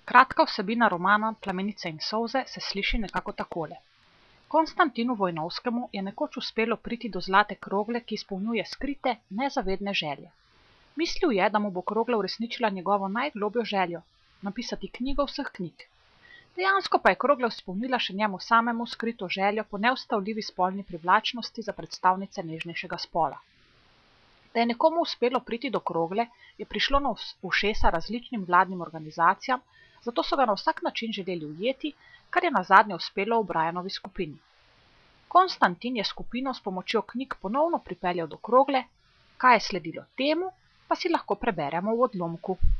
Kratka vsebina romana Plamenice in solze se sliši nekako takole. Konstantinu Vojnovskemu je nekoč uspelo priti do zlate krogle, ki izpolnjuje skrite, nezavedne želje. Mislil je, da mu bo krogla uresničila njegovo najglobljo željo – napisati knjigo vseh knjig. Dejansko pa je krogla izpolnila še njemu samemu skrito željo po neustavljivi spolni privlačnosti za predstavnice nežnejšega spola. Da je nekomu uspelo priti do krogle, je prišlo na ušesa različnim vladnim organizacijam, zato so ga na vsak način želeli ujeti, kar je nazadnje uspelo v Brianovi skupini. Konstantin je skupino s pomočjo knjig ponovno pripeljal do krogle, kaj je sledilo temu, pa si lahko preberemo v odlomku.